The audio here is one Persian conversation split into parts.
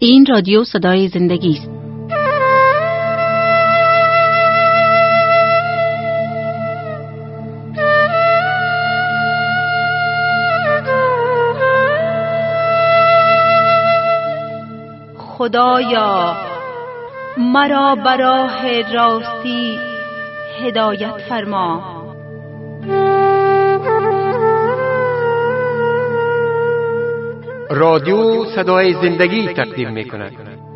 این رادیو صدای زندگی است. خدایا مرا به راه راستی هدایت فرما. رادیو صدای زندگی تقدیم می‌کند.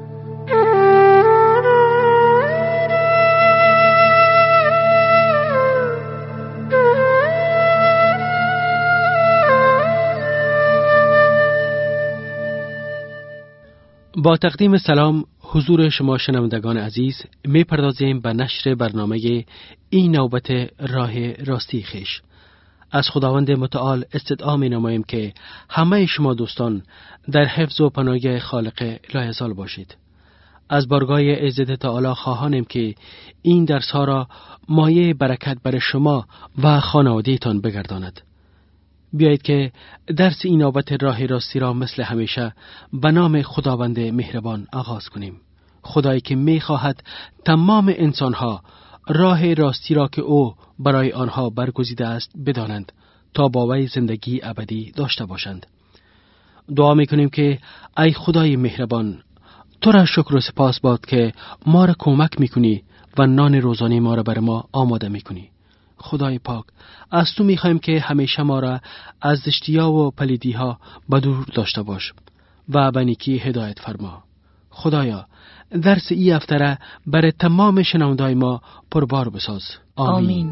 با تقدیم سلام حضور شما شنوندگان عزیز، می‌پردازیم به نشر برنامه این نوبت راه راستی خویش. از خداوند متعال استدعا می‌نماییم که همه شما دوستان در حفظ و پناه خالق لایزال باشید. از بارگاه عزت تعالی خواهانیم که این درس‌ها را مایه برکت بر شما و خانواده‌تان بگرداند. بیایید که درس این نوبت راه راستی را مثل همیشه به نام خداوند مهربان آغاز کنیم. خدایی که می‌خواهد تمام انسان‌ها راه راستی را که او برای آنها برگزیده است بدانند تا با وی زندگی ابدی داشته باشند. دعا می‌کنیم که ای خدای مهربان، تو را شکر و سپاس باد که ما را کمک می‌کنی و نان روزانه ما را بر ما آماده می‌کنی. خدای پاک، از تو می‌خوایم که همیشه ما را از زشتی‌ها و پلیدی‌ها بدور داشته باش و به نیکی هدایت فرما. خدایا، درس این هفته را برای تمام شنوندگان ما پربار بساز. آمین.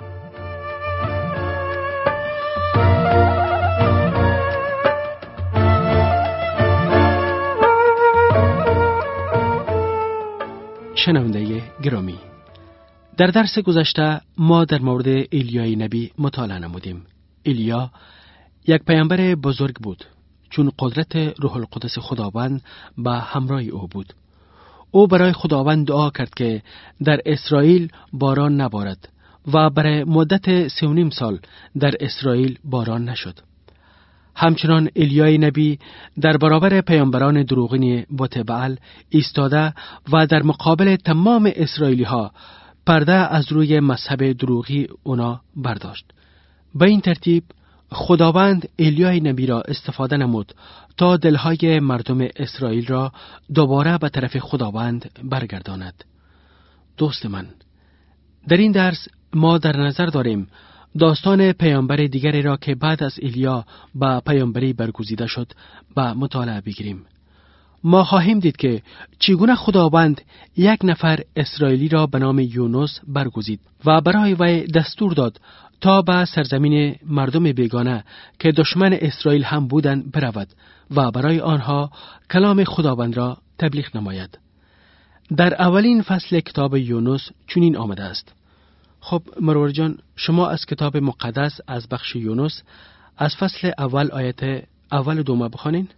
شنونده گرامی، در درس گذشته ما در مورد ایلیای نبی مطالعه نمودیم. ایلیا یک پیامبر بزرگ بود، چون قدرت روح القدس خداوند به همراه او بود. او برای خداوند دعا کرد که در اسرائیل باران نبارد و برای مدت 3.5 سال در اسرائیل باران نشد. همچنان ایلیای نبی در برابر پیامبران دروغین بت بعل ایستاده و در مقابل تمام اسرائیلی ها پرده از روی مذهب دروغی اونا برداشت. به این ترتیب خداوند ایلیای نبی را استفاده نمود تا دلهای مردم اسرائیل را دوباره به طرف خداوند برگرداند. دوست من، در این درس ما در نظر داریم داستان پیامبر دیگری را که بعد از ایلیا به پیامبری برگزیده شد به مطالعه بگیریم. ما خواهیم دید که چگونه خداوند یک نفر اسرائیلی را به نام یونس برگزید و برای وی دستور داد تا به سرزمین مردم بیگانه که دشمن اسرائیل هم بودند برود و برای آنها کلام خداوند را تبلیغ نماید. در اولین فصل کتاب یونس چنین آمده است. خب مرور جان، شما از کتاب مقدس از بخش یونس از فصل اول آیت اول و دوم بخوانین.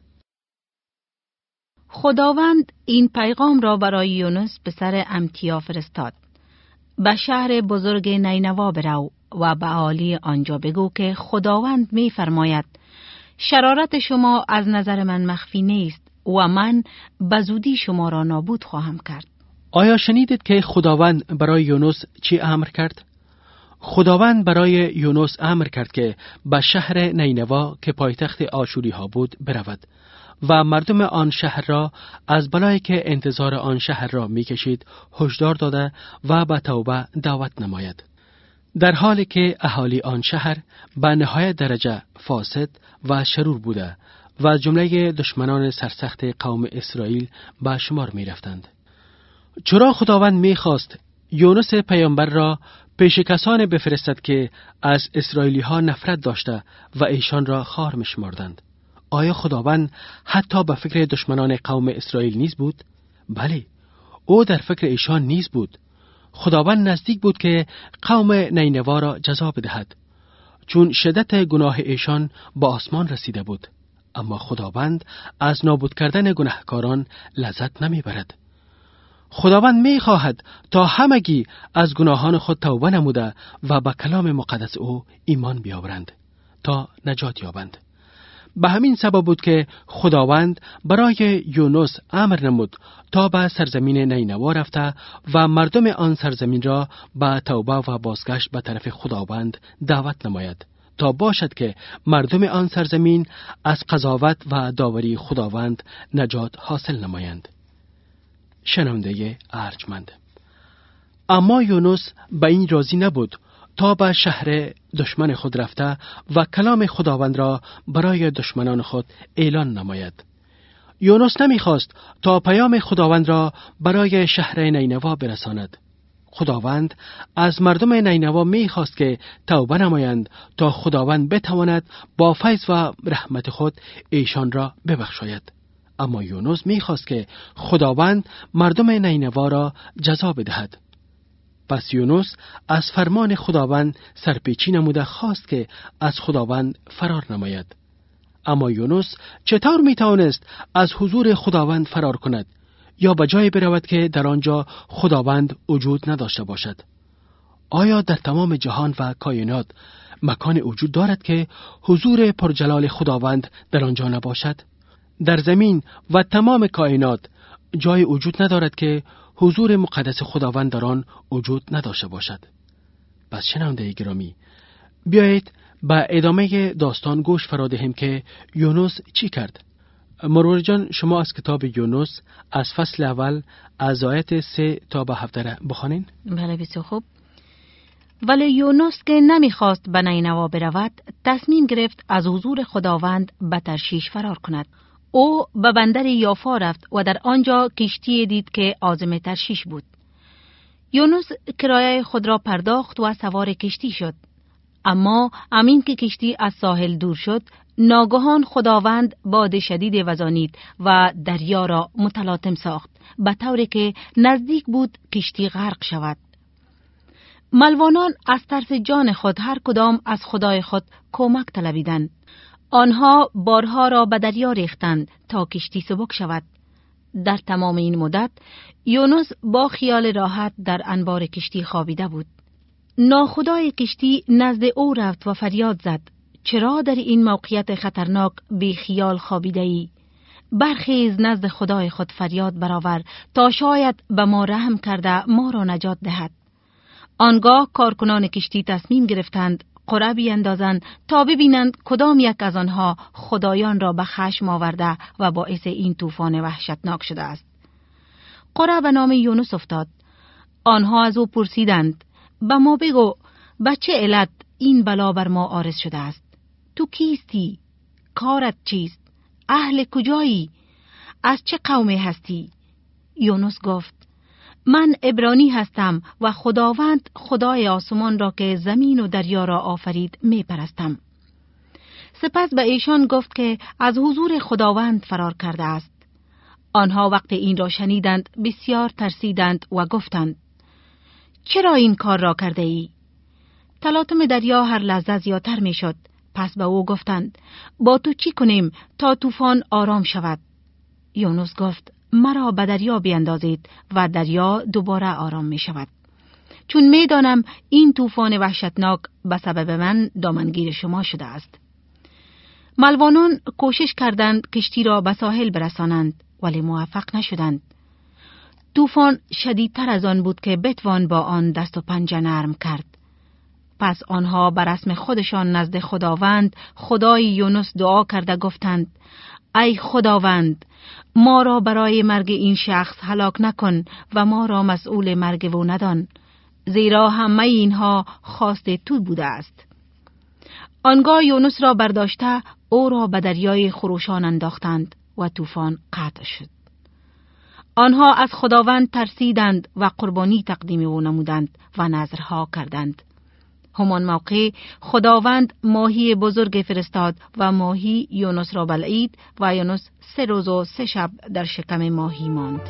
خداوند این پیغام را برای یونس پسر امتیا فرستاد: به شهر بزرگ نینوا برو و به اهالی آنجا بگو که خداوند می فرماید شرارت شما از نظر من مخفی نیست و من به زودی شما را نابود خواهم کرد. آیا شنیدید که خداوند برای یونس چی امر کرد؟ خداوند برای یونس امر کرد که به شهر نینوا که پایتخت آشوری ها بود برود و مردم آن شهر را از بلایی که انتظار آن شهر را می کشید هشدار داده و به توبه دعوت نماید. در حالی که اهالی آن شهر به نهایت درجه فاسد و شرور بوده و جمله دشمنان سرسخت قوم اسرائیل به شمار می رفتند. چرا خداوند می خواست یونس پیامبر را پیش کسانی بفرستد که از اسرائیلی ها نفرت داشته و ایشان را خار می شمردند؟ آیا خداوند حتی به فکر دشمنان قوم اسرائیل نیز بود؟ بله، او در فکر ایشان نیز بود. خداوند نزدیک بود که قوم نینوا را جزا بدهد، چون شدت گناه ایشان با آسمان رسیده بود. اما خداوند از نابود کردن گناهکاران لذت نمی برد. خداوند می خواهد تا همگی از گناهان خود توبه نموده و به کلام مقدس او ایمان بیاورند تا نجات یابند. به همین سبب بود که خداوند برای یونس امر نمود تا به سرزمین نینوا رفته و مردم آن سرزمین را به توبه و بازگشت به طرف خداوند دعوت نماید، تا باشد که مردم آن سرزمین از قضاوت و داوری خداوند نجات حاصل نمایند. شنونده ارجمند، اما یونس به این راضی نبود تا به شهر دشمن خود رفته و کلام خداوند را برای دشمنان خود اعلان نماید. یونس نمیخواست تا پیام خداوند را برای شهر نینوا برساند. خداوند از مردم نینوا میخواست که توبه نمایند تا خداوند بتواند با فیض و رحمت خود ایشان را ببخشاید. اما یونس میخواست که خداوند مردم نینوا را جزا بدهد. پس یونس از فرمان خداوند سرپیچی نموده خواست که از خداوند فرار نماید. اما یونس چطور میتوانست از حضور خداوند فرار کند یا به جایی برود که در آنجا خداوند وجود نداشته باشد؟ آیا در تمام جهان و کائنات مکان وجود دارد که حضور پرجلال خداوند در آنجا نباشد؟ در زمین و تمام کائنات جای وجود ندارد که حضور مقدس خداوند در آن وجود نداشته باشد. پس شنونده گرامی، بیایید به ادامه داستان گوش فرا دهیم که یونس چی کرد. مرور جان، شما از کتاب یونس از فصل اول از آیت 3 تا به 17 بخوانین. بله، بسیار خوب. ولی یونس که نمیخواست به نینوا برود، تصمیم گرفت از حضور خداوند به ترشیش فرار کند. او به بندر یافا رفت و در آنجا کشتی دید که عازم ترشیش بود. یونس کرایه خود را پرداخت و سوار کشتی شد. اما امین که کشتی از ساحل دور شد، ناگهان خداوند باد شدید وزانید و دریا را متلاطم ساخت، به طوری که نزدیک بود کشتی غرق شود. ملوانان از ترس جان خود هر کدام از خدای خود کمک طلبیدند. آنها بارها را به دریا ریختند تا کشتی سبک شود. در تمام این مدت یونس با خیال راحت در انبار کشتی خوابیده بود. ناخدای کشتی نزد او رفت و فریاد زد: چرا در این موقعیت خطرناک بی خیال خوابیده ای؟ برخیز نزد خدای خود فریاد برآور تا شاید به ما رحم کرده ما را نجات دهد. آنگاه کارکنان کشتی تصمیم گرفتند قرعه بیندازند تا ببینند کدام یک از آنها خدایان را به خشم آورده و باعث این طوفان وحشتناک شده است. قرعه به نام یونس افتاد. آنها از او پرسیدند: به ما بگو به چه علت این بلا بر ما عارض شده است؟ تو کیستی؟ کارت چیست؟ اهل کجایی؟ از چه قومی هستی؟ یونس گفت: من عبرانی هستم و خداوند خدای آسمان را که زمین و دریا را آفرید می پرستم. سپس به ایشان گفت که از حضور خداوند فرار کرده است. آنها وقت این را شنیدند بسیار ترسیدند و گفتند: چرا این کار را کرده ای؟ تلاطم دریا هر لحظه زیادتر می شد. پس به او گفتند: با تو چی کنیم تا طوفان آرام شود؟ یونس گفت: مرا به دریا بیندازید و دریا دوباره آرام می شود. چون می دانم این طوفان وحشتناک به سبب من دامنگیر شما شده است. ملوانان کوشش کردند کشتی را به ساحل برسانند، ولی موفق نشدند. طوفان شدیدتر از آن بود که بتوان با آن دست و پنجه نرم کرد. پس آنها بر رسم خودشان نزد خداوند خدای یونس دعا کرده گفتند: ای خداوند، ما را برای مرگ این شخص هلاک نکن و ما را مسئول مرگ او ندان، زیرا همه اینها خواست تو بوده است. آنگاه یونس را برداشته او را به دریای خروشان انداختند و طوفان قطع شد. آنها از خداوند ترسیدند و قربانی تقدیم او نمودند و نذرها کردند. همان موقع خداوند ماهی بزرگ فرستاد و ماهی یونس را بلعید و یونس 3 روز و 3 شب در شکم ماهی ماند.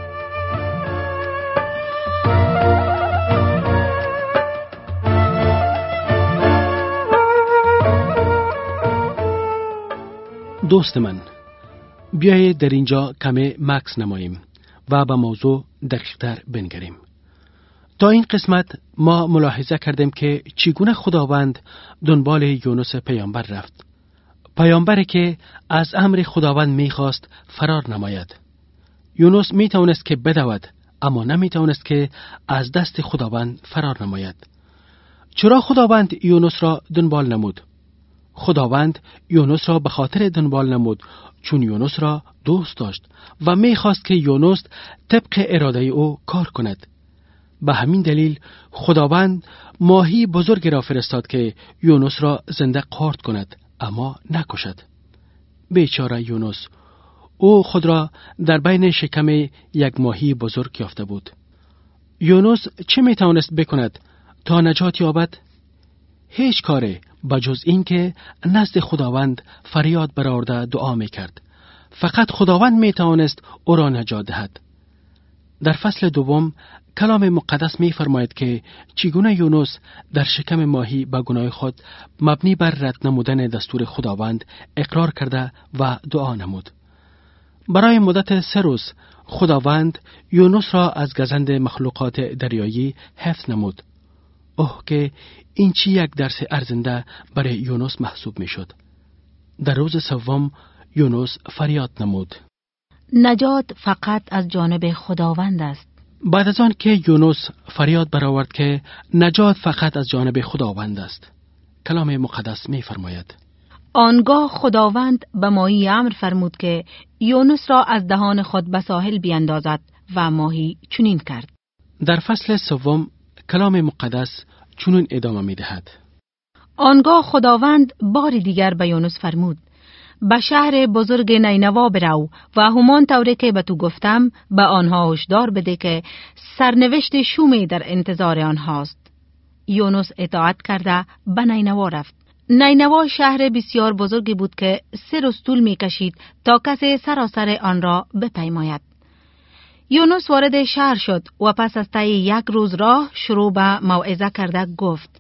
دوست من، بیایید در اینجا کمی مکث نماییم و به موضوع دقیق‌تر بنگریم. تا این قسمت ما ملاحظه کردیم که چگونه خداوند دنبال یونس پیامبر رفت. پیامبری که از امر خداوند میخواست فرار نماید. یونس میتوانست که بدود، اما نمیتوانست که از دست خداوند فرار نماید. چرا خداوند یونس را دنبال نمود؟ خداوند یونس را به خاطر دنبال نمود چون یونس را دوست داشت و میخواست که یونس طبق اراده او کار کند. به همین دلیل خداوند ماهی بزرگی را فرستاد که یونس را زنده قارت کند، اما نکشد. بیچاره یونس، او خود را در بین شکم یک ماهی بزرگ یافته بود. یونس چه میتوانست بکند تا نجات یابد؟ هیچ کاری بجز این که نزد خداوند فریاد برآورده دعا میکرد. فقط خداوند میتوانست او را نجات دهد. در فصل دوم کلام مقدس میفرماید که چگونه یونس در شکم ماهی به گناه خود مبنی بر رد نمودن دستور خداوند اقرار کرده و دعا نمود. برای مدت 3 روز خداوند یونس را از گزند مخلوقات دریایی حفظ نمود. اوه که این چی یک درس ارزنده برای یونس محسوب می شد. در روز سوم یونس فریاد نمود. نجات فقط از جانب خداوند است. بعد از آن که یونس فریاد برآورد که نجات فقط از جانب خداوند است، کلام مقدس می فرماید: آنگاه خداوند به ماهی امر فرمود که یونس را از دهان خود به ساحل بیندازد و ماهی چنین کرد. در فصل سوم کلام مقدس چنین ادامه می دهد: آنگاه خداوند بار دیگر به یونس فرمود: به شهر بزرگ نینوا برو و همان طوری که به تو گفتم به آنها هشدار بده که سرنوشت شومی در انتظار آنهاست. یونس اطاعت کرده به نینوا رفت. نینوا شهر بسیار بزرگی بود که 3 روز طول می کشید تا کسی سراسر آن را بپیماید. یونس وارد شهر شد و پس از طی 1 روز راه شروع به موعظه کرده گفت: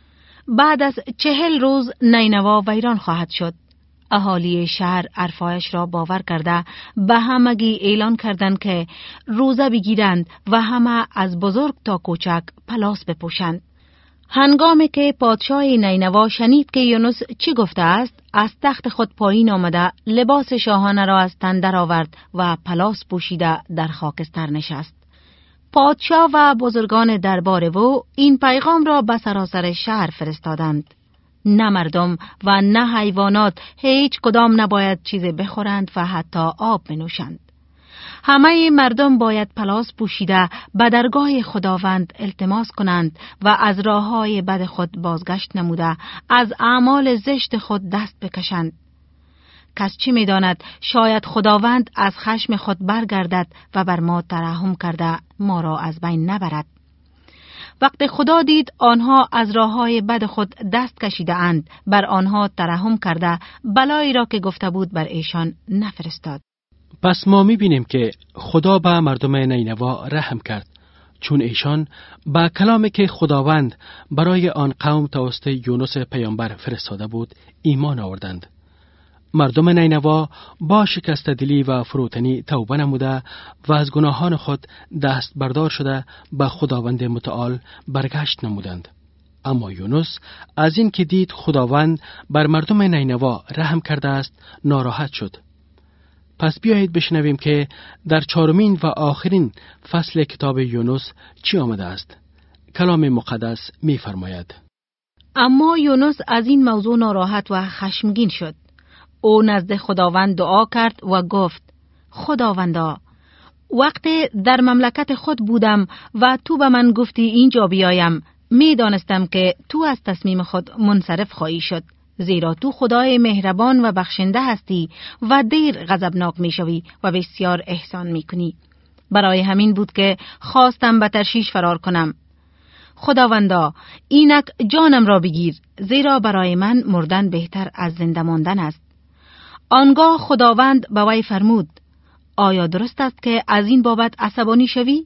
بعد از 40 روز نینوا ویران خواهد شد. اهالی شهر حرفایش را باور کرده به همگی اعلان کردند که روزه بگیرند و همه از بزرگ تا کوچک پلاس بپوشند. هنگامی که پادشاه نینوا شنید که یونس چی گفته است، از تخت خود پایین آمده لباس شاهانه را از تن درآورد و پلاس پوشیده در خاکستر نشست. پادشاه و بزرگان دربار او این پیغام را به سراسر شهر فرستادند: نه مردم و نه حیوانات هیچ کدام نباید چیزی بخورند و حتی آب بنوشند. همه مردم باید پلاس پوشیده به درگاه خداوند التماس کنند و از راههای بد خود بازگشت نموده از اعمال زشت خود دست بکشند. کس چی می‌داند شاید خداوند از خشم خود برگردد و بر ما ترحم کرده ما را از بین نبرد. وقتی خدا دید آنها از راههای بد خود دست کشیده اند، بر آنها ترحم کرده بلایی را که گفته بود بر ایشان نفرستاد. پس ما می‌بینیم که خدا به مردم نینوا رحم کرد، چون ایشان با کلامی که خداوند برای آن قوم توسط یونس پیامبر فرستاده بود ایمان آوردند. مردم نینوا با شکست دلی و فروتنی توبه نموده و از گناهان خود دست بردار شده به خداوند متعال برگشت نمودند. اما یونس از این که دید خداوند بر مردم نینوا رحم کرده است ناراحت شد. پس بیایید بشنویم که در 4مین و آخرین فصل کتاب یونس چی آمده است. کلام مقدس می فرماید: اما یونس از این موضوع ناراحت و خشمگین شد. او نزد خداوند دعا کرد و گفت: خداوندا، وقتی در مملکت خود بودم و تو به من گفتی اینجا بیایم، می دانستم که تو از تصمیم خود منصرف خواهی شد، زیرا تو خدای مهربان و بخشنده هستی و دیر غضبناک می شوی و بسیار احسان می کنی. برای همین بود که خواستم به ترشیش فرار کنم. خداوندا، اینک جانم را بگیر، زیرا برای من مردن بهتر از زنده ماندن است. آنگاه خداوند به وی فرمود: آیا درست است که از این بابت عصبانی شوی؟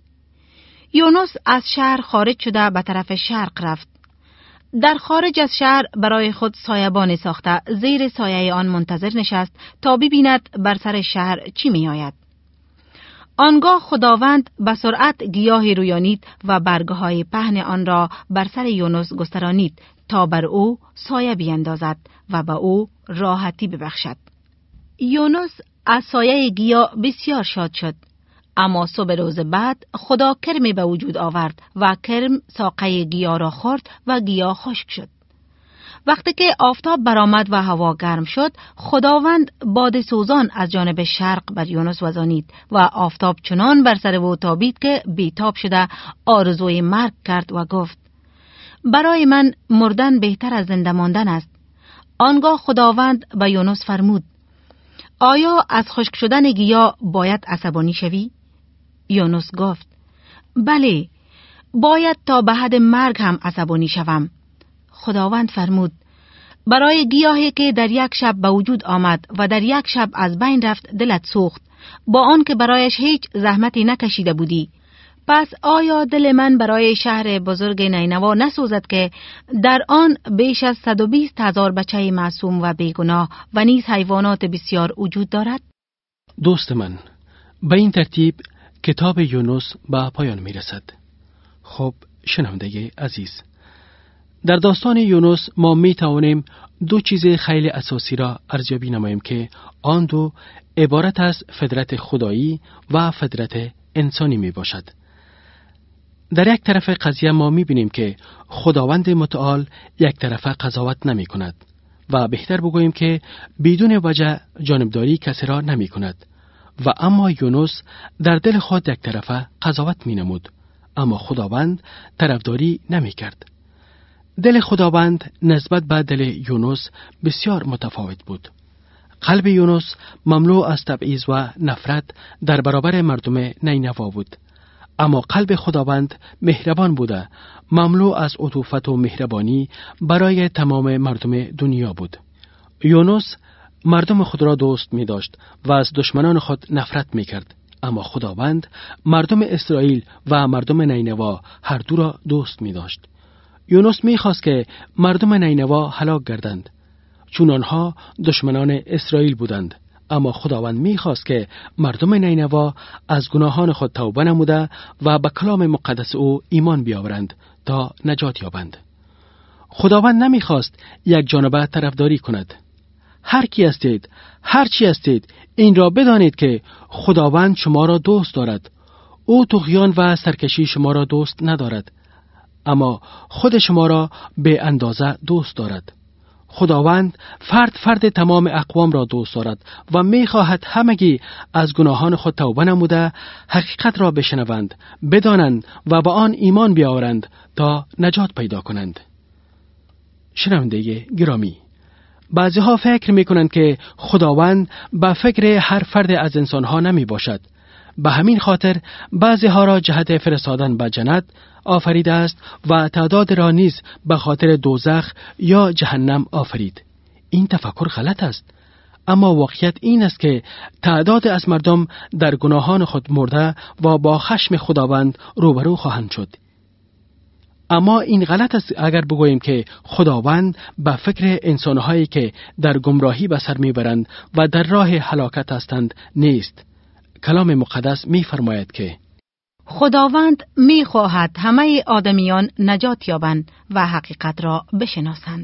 یونس از شهر خارج شده به طرف شرق رفت. در خارج از شهر برای خود سایبانی ساخته زیر سایه آن منتظر نشست تا ببیند بر سر شهر چی می آید. آنگاه خداوند به سرعت گیاه رویانید و برگهای پهن آن را بر سر یونس گسترانید تا بر او سایه بیندازد و به او راحتی ببخشد. یونس از سایه گیاه بسیار شاد شد. اما صبح روز بعد خدا کرمی به وجود آورد و کرم ساقه گیاه را خورد و گیاه خشک شد. وقتی که آفتاب برآمد و هوا گرم شد، خداوند باد سوزان از جانب شرق بر یونس وزانید و آفتاب چنان بر سر او تابید که بیتاب شده آرزوی مرگ کرد و گفت: برای من مردن بهتر از زنده ماندن است. آنگاه خداوند به یونس فرمود: آیا از خشک شدن گیاه باید عصبانی شوی؟ یونس گفت: بله، باید تا به حد مرگ هم عصبانی شوم. خداوند فرمود: برای گیاهی که در یک شب به وجود آمد و در یک شب از بین رفت دلت سوخت، با آن که برایش هیچ زحمتی نکشیده بودی. پس آیا دل من برای شهر بزرگ نینوا نسوزد که در آن بیش از 120,000 بچه معصوم و بیگناه و نیز حیوانات بسیار وجود دارد؟ دوست من، به این ترتیب کتاب یونس به پایان می رسد. خب شنونده عزیز، در داستان یونس ما می توانیم دو چیز خیلی اساسی را ارزیابی نماییم که آن دو عبارت از فطرت خدایی و فطرت انسانی می باشد. در یک طرف قضیه ما می بینیم که خداوند متعال یک طرفه قضاوت نمی کند و بهتر بگوییم که بدون وجه جانبداری کسی را نمی کند. و اما یونس در دل خود یک طرفه قضاوت می نمود، اما خداوند طرفداری نمی کرد. دل خداوند نسبت به دل یونس بسیار متفاوت بود. قلب یونس مملو از تبعیض و نفرت در برابر مردم نینوا بود، اما قلب خداوند مهربان بوده، مملو از عطوفت و مهربانی برای تمام مردم دنیا بود. یونس مردم خود را دوست می داشت و از دشمنان خود نفرت می کرد، اما خداوند مردم اسرائیل و مردم نینوا هر دو را دوست می داشت. یونس می خواست که مردم نینوا هلاک گردند، چون آنها دشمنان اسرائیل بودند، اما خداوند می خواست که مردم نینوا از گناهان خود توبه نموده و به کلام مقدس او ایمان بیاورند تا نجات یابند. خداوند نمی خواست یک جانبه طرفداری کند. هر کی هستید، هر چی هستید، این را بدانید که خداوند شما را دوست دارد. او طغیان و سرکشی شما را دوست ندارد، اما خود شما را به اندازه دوست دارد. خداوند فرد تمام اقوام را دوست دارد و می خواهد همگی از گناهان خود توبه نموده حقیقت را بشنوند، بدانند و به آن ایمان بیاورند تا نجات پیدا کنند. شنونده گرامی، بعضی ها فکر می کنند که خداوند به فکر هر فرد از انسان ها نمی باشد. به همین خاطر بعضی ها را جهت فرستادن به جنت آفریده است و تعداد را نیز به خاطر دوزخ یا جهنم آفرید. این تفکر غلط است. اما واقعیت این است که تعداد از مردم در گناهان خود مرده و با خشم خداوند روبرو خواهند شد. اما این غلط است اگر بگوییم که خداوند به فکر انسانهایی که در گمراهی به سر میبرند و در راه هلاکت هستند نیست. کلام مقدس می‌فرماید که خداوند می‌خواهد همه آدمیان نجات یابند و حقیقت را بشناسند.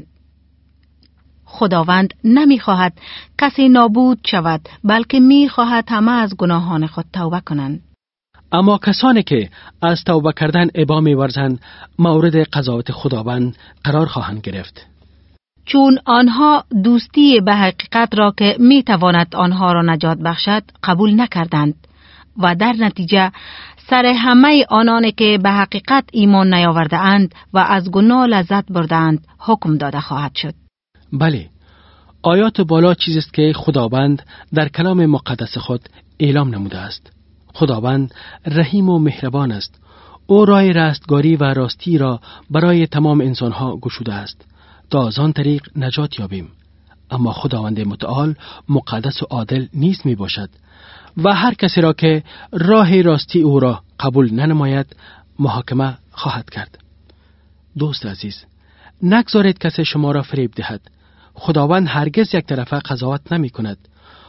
خداوند نمی‌خواهد کسی نابود شود، بلکه می‌خواهد همه از گناهان خود توبه کنند. اما کسانی که از توبه کردن ابا می‌ورزند مورد قضاوت خداوند قرار خواهند گرفت. چون آنها دوستی به حقیقت را که می‌تواند آنها را نجات بخشد قبول نکردند و در نتیجه سر همه آنانی که به حقیقت ایمان نیاورده اند و از گناه لذت بردند حکم داده خواهد شد. بله، آیات بالا چیزی است که خداوند در کلام مقدس خود اعلام نموده است. خداوند رحیم و مهربان است. او راه رستگاری و راستی را برای تمام انسانها گشوده است تا از آن طریق نجات یابیم. اما خداوند متعال مقدس و عادل نیست می باشد و هر کسی را که راه راستی او را قبول ننماید محاکمه خواهد کرد. دوست عزیز، نگذارید کسی شما را فریب دهد. خداوند هرگز یک طرفه قضاوت نمی کند.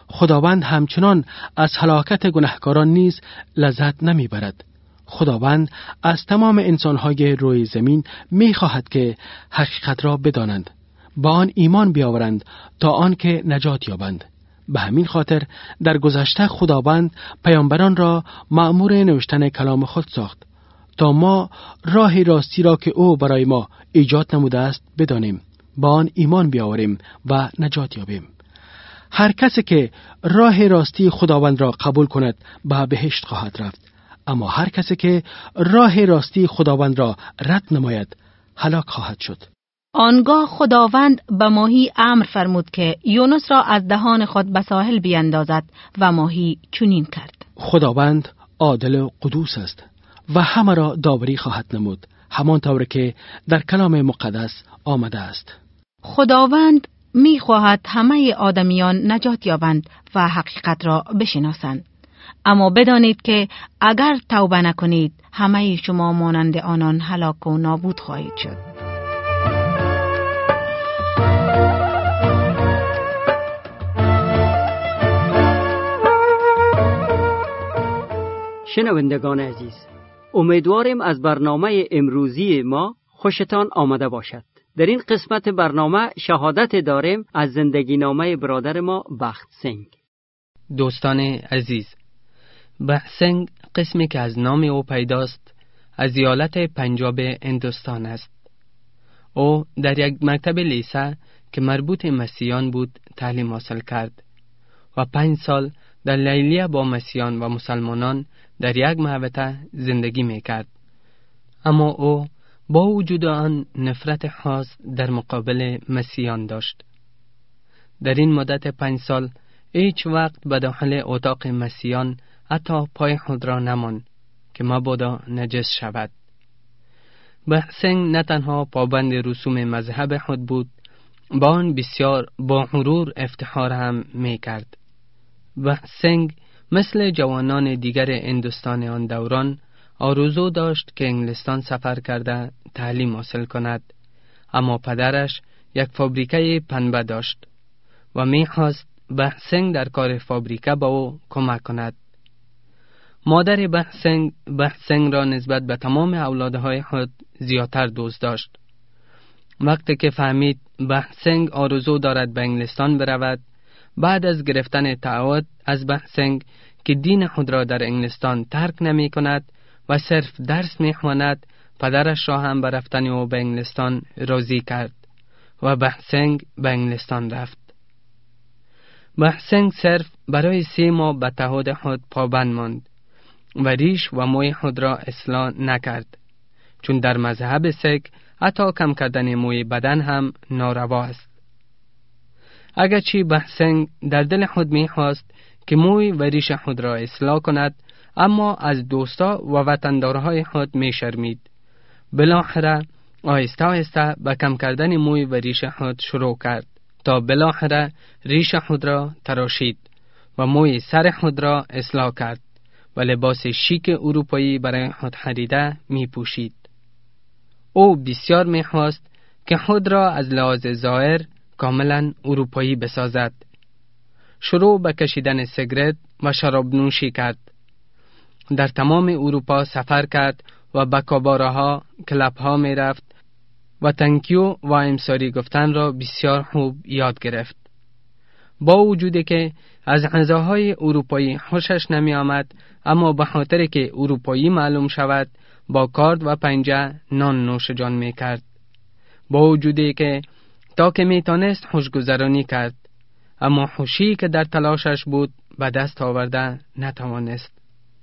خداوند همچنان از هلاکت گناهکاران نیز لذت نمیبرد. خداوند از تمام انسانهای روی زمین میخواهد که حقیقت را بدانند، با آن ایمان بیاورند تا آن که نجات یابند. به همین خاطر در گذشته خداوند پیامبران را مأمور نوشتن کلام خود ساخت تا ما راه راستی را که او برای ما ایجاد نموده است بدانیم، با آن ایمان بیاوریم و نجات یابیم. هر کسی که راه راستی خداوند را قبول کند به بهشت خواهد رفت، اما هر کسی که راه راستی خداوند را رد نماید هلاک خواهد شد. آنگاه خداوند به ماهی امر فرمود که یونس را از دهان خود به ساحل بیندازد و ماهی چنین کرد. خداوند عادل و قدوس است و همه را داوری خواهد نمود، همانطور که در کلام مقدس آمده است. خداوند می خواهد همه آدمیان نجات یابند و حقیقت را بشناسند. اما بدانید که اگر توبه نکنید همه شما مانند آنان هلاک و نابود خواهید شد. شنوندگان عزیز، امیدواریم از برنامه امروزی ما خوشتان آمده باشد. در این قسمت برنامه شهادت داریم از زندگی نامه برادر ما بخت سنگ. دوستان عزیز، بخت سنگ قسمی که از نام او پیداست از ایالت پنجاب هندوستان است. او در یک مکتب لیسه که مربوط مسیحیان بود تعلیم حاصل کرد و 5 سال در لیلیه با مسیحیان و مسلمانان در یک محوطه زندگی میکرد. اما او با وجود آن نفرت خاص در مقابل مسیحیان داشت. در این مدت 5 سال هیچ وقت به داخل اتاق مسیحیان حتی پای خود را نماند که مبادا نجس شود. بخت سنگ نه تنها پابند رسوم مذهب خود بود، با آن بسیار با غرور افتخار هم میکرد. بخت سنگ مثل جوانان دیگر هندوستان آن دوران آرزو داشت که انگلستان سفر کرده تعلیم حاصل کند، اما پدرش یک فابریکه پنبه داشت و می‌خواست بخت سنگ در کار فابریکه با او کمک کند. مادر بخت سنگ را نسبت به تمام اولادهای خود زیادتر دوست داشت. وقتی که فهمید بخت سنگ آرزو دارد به انگلستان برود، بعد از گرفتن تعهد از بخت سنگ که دین خود را در انگلستان ترک نمی کند و صرف درس می خواند، پدرش را هم به رفتن او به انگلستان راضی کرد و بخت سنگ به انگلستان رفت. بخت سنگ صرف برای 3 ماه به تعهد خود پابند ماند و ریش و موی خود را اصلاح نکرد، چون در مذهب سیک حتی کم کردن موی بدن هم ناروا است. اگرچه بخت سنگ در دل خود می‌خواست که موی و ریش خود را اصلاح کند، اما از دوستا و وطندارهای خود می‌شرمید. بالاخره آهسته آهسته به کم کردن موی و ریش خود شروع کرد تا بالاخره ریش خود را تراشید و موی سر خود را اصلاح کرد و لباس شیک اروپایی برای خود خریده می‌پوشید. او بسیار می‌خواست که خود را از لحاظ ظاهر کاملا اروپایی بسازد. شروع به کشیدن سیگرت و شراب نوشی کرد. در تمام اروپا سفر کرد و به کاباره‌ها، کلب‌ها می رفت و تنکیو و امساری گفتن را بسیار خوب یاد گرفت. با وجودی که از غذاهای اروپایی خوشش نمی آمد، اما به خاطر که اروپایی معلوم شود با کارد و پنجه نان نوش جان می کرد. با وجودی که تا که می تانست خوشگذرانی کرد، اما خوشی که در تلاشش بود به دست آورده نتوانست.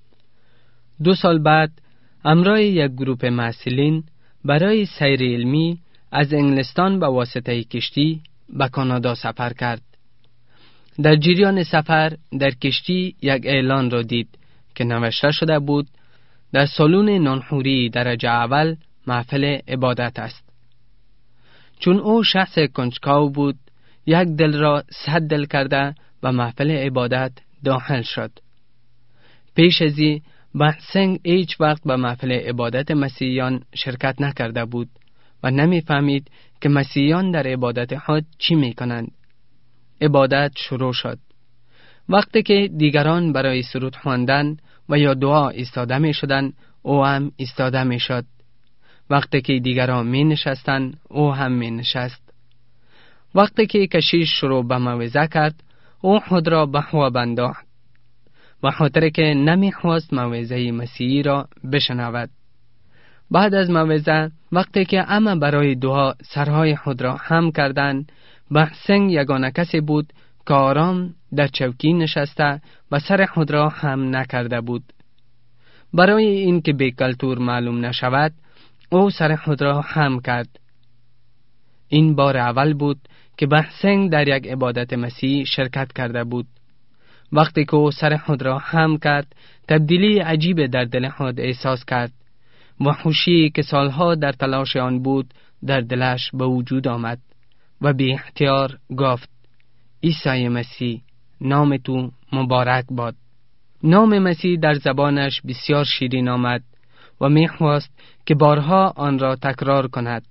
2 سال بعد همراه یک گروه محصلین برای سیر علمی از انگلستان به واسطه کشتی به کانادا سفر کرد. در جریان سفر در کشتی یک اعلان را دید که نوشته شده بود در سالن نانخوری درجه اول محفل عبادت است. چون او شخص کنجکاو بود، یک دل را 100 دل کرده و محفل عبادت داخل شد. پیش از این بخت سنگ هیچ وقت به محفل عبادت مسیحیان شرکت نکرده بود و نمی فهمید که مسیحیان در عبادت خود چی می کنند. عبادت شروع شد. وقتی که دیگران برای سرود خواندن و یا دعا ایستاده می شدن، او هم ایستاده می شد. وقتی که دیگران می نشستن، او هم می نشست. وقتی که کشیش شروع به موعظه کرد، او خود را به هوا انداخت، و خاطر که نمی خواست موعظه مسیحی را بشنود. بعد از موعظه، وقتی که همه برای دعا سرهای خود را خم کردند، بحثنگ یگانه کسی بود که آرام در چوکی نشسته و سر خود را خم نکرده بود. برای این که بی کلتور معلوم نشود، او سر خود را خم کرد. این بار اول بود که بحثنگ در یک عبادت مسیحی شرکت کرده بود. وقتی که او سر خود را خم کرد، تبدیلی عجیب در دل خود احساس کرد و خوشی که سالها در تلاش آن بود در دلش به وجود آمد و بی اختیار گفت: عیسی مسیح، نام تو مبارک باد. نام مسیح در زبانش بسیار شیرین آمد و می‌خواست که بارها آن را تکرار کند.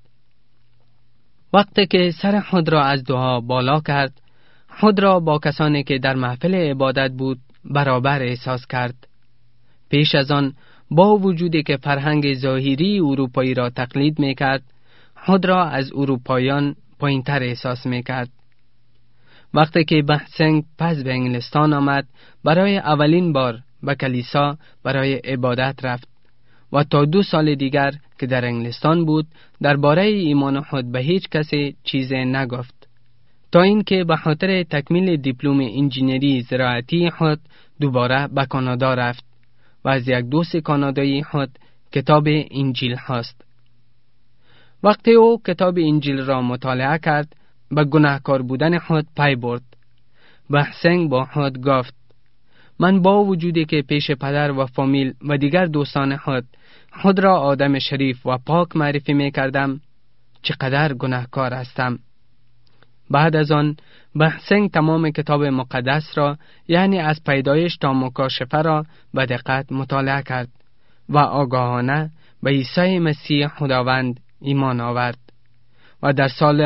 وقتی که سر خود را از دعا بالا کرد، خود را با کسانی که در محفل عبادت بود برابر احساس کرد. پیش از آن با وجودی که فرهنگ ظاهری اروپایی را تقلید می‌کرد، خود را از اروپاییان پایین‌تر احساس می‌کرد. وقتی که بحثنگ پس به انگلستان آمد، برای اولین بار به کلیسا برای عبادت رفت و تا 2 سال دیگر که در انگلستان بود درباره ایمان خود به هیچ کسی چیزی نگفت، تا اینکه به خاطر تکمیل دیپلم انجینری زراعتی خود دوباره به کانادا رفت و از یک دوست کانادایی خود کتاب انجیل خواست. وقتی او کتاب انجیل را مطالعه کرد، به گناهکار بودن خود پی برد. بحثنگ با خود گفت: من با وجودی که پیش پدر و فامیل و دیگر دوستان خود را آدم شریف و پاک معرفی می کردم، چقدر گناهکار هستم. بعد از آن بحثنگ تمام کتاب مقدس را، یعنی از پیدایش تا مکاشفه را به دقت مطالعه کرد و آگاهانه به عیسی مسیح خداوند ایمان آورد و در سال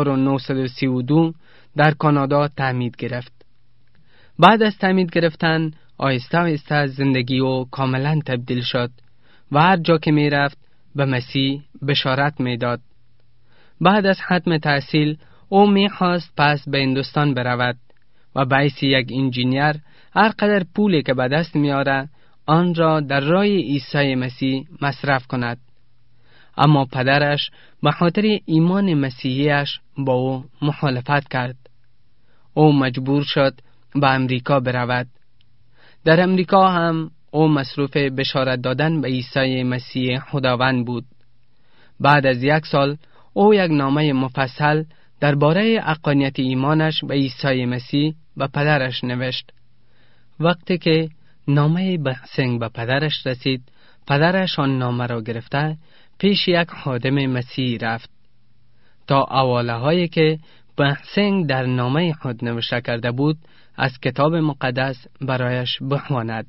1932 در کانادا تعمید گرفت. بعد از تعمید گرفتن آهسته آهسته زندگی او کاملا تبدیل شد و هر جا که می رفت به مسیح بشارت می داد. بعد از ختم تحصیل او می خواست پس به هندوستان برود و به حیث یک انجینیر هر قدر پولی که به دست می آورد آن را در راه عیسی مسیح مصرف کند. اما پدرش به خاطر ایمان مسیحیش با او مخالفت کرد. او مجبور شد به امریکا برود. در امریکا هم او مصروف بشارت دادن به عیسی مسیح خداوند بود. بعد از 1 سال او یک نامه مفصل درباره حقانیت ایمانش به عیسی مسیح به پدرش نوشت. وقتی که نامه بحثنگ به پدرش رسید، پدرش آن نامه را گرفته پیش یک خادم مسیحی رفت تا حواله هایی که بحثنگ در نامه خود نوشته کرده بود از کتاب مقدس برایش بخواند.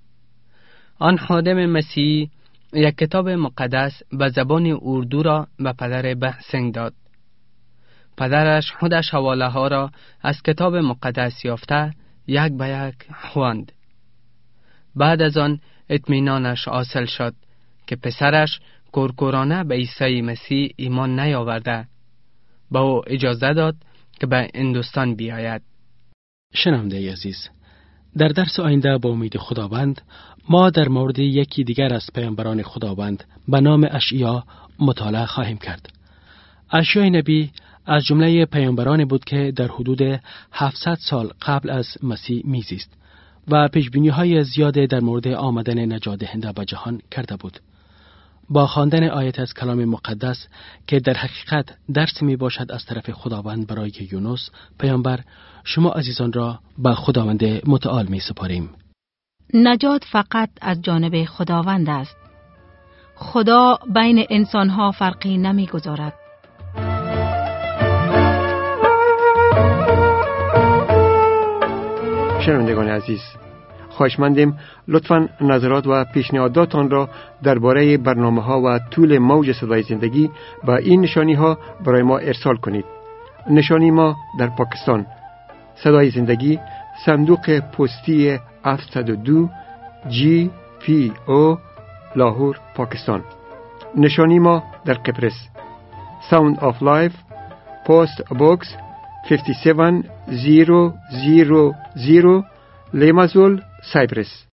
آن خادم مسیحی یک کتاب مقدس به زبان اردو را به پدر بحثنگ داد. پدرش خودش حواله ها را از کتاب مقدس یافته یک به یک خواند. بعد از آن اطمینانش حاصل شد که پسرش کورکورانه به عیسی مسیح ایمان نیاورده. به او اجازه داد که به هندوستان بیاید. شنونده عزیز، در درس آینده با امید خداوند ما در مورد یکی دیگر از پیامبران خداوند به نام اشعیا مطالعه خواهیم کرد. اشعیا نبی از جمله پیامبرانی بود که در حدود 700 سال قبل از مسیح میزیست و پیشبینی‌های زیاده در مورد آمدن نجات دهنده به جهان کرده بود. با خواندن آیت از کلام مقدس که در حقیقت درس می باشد از طرف خداوند برای یونس پیامبر، شما عزیزان را به خداوند متعال می سپاریم. نجات فقط از جانب خداوند است. خدا بین انسانها فرقی نمی گذارد. شنوندگان عزیز، خواهشمندیم لطفاً نظرات و پیشنهاداتان را درباره برنامه‌ها و طول موج صدای زندگی با این نشانی‌ها برای ما ارسال کنید. نشانی ما در پاکستان: صدای زندگی صندوق پستی 702 GPO لاهور پاکستان. نشانی ما در قبرس. Sound of Life Post Box 57000 لیمازول سایپرس.